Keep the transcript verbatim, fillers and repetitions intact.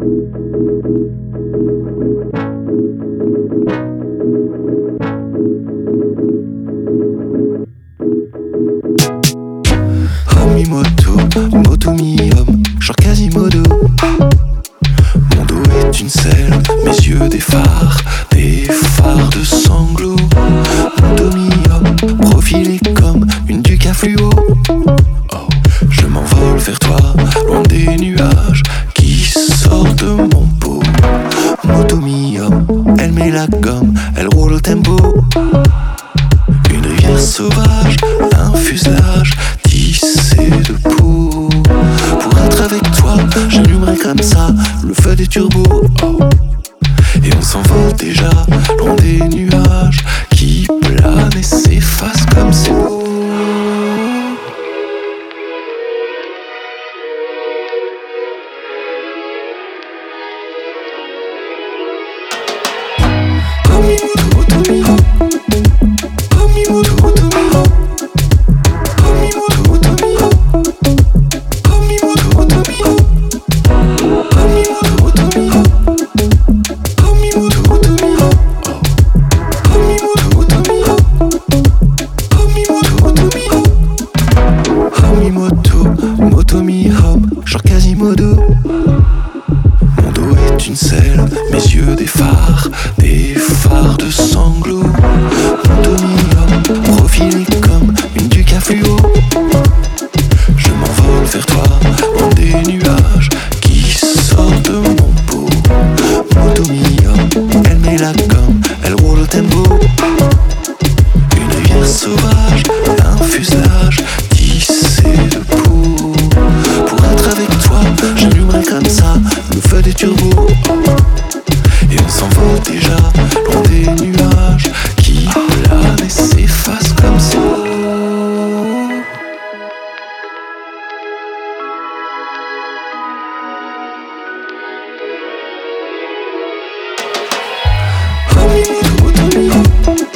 Homme moto, moto mi homme, genre Quasimodo. Mon dos est une selle, mes yeux des phares, des phares de sanglots. Moto mi homme, profilé comme une duca fluo. Oh, je m'envole vers toi, loin des nuages qui sortent de mon pot. Moto mi homme, elle met la gomme, elle roule au tempo. Une rivière sauvage, un fuselage tissé de peau. Pour être avec toi, j'allumerai comme ça le feu des turbos. Oh. Et on s'envole déjà, loin des nuages qui planent et s'effacent comme c'est beau. Moto mi home, genre Quasimodo. Mon dos est une selle, mes yeux des phares, des phares de sanglots. Moto mi home, profilé comme une duca fluo. Je m'envole vers toi, loin des nuages qui sortent de mon pot. Moto mi home, elle met la gomme, elle roule au tempo. Une rivière sauvage, un fuselage tissé de peau. Pour être avec toi, j'allumerai comme ça le feu des turbos. Et on s'envole déjà, loin des nuages qui planent et s'effacent comme c'est beau. Oh, mi moto, moto, mi.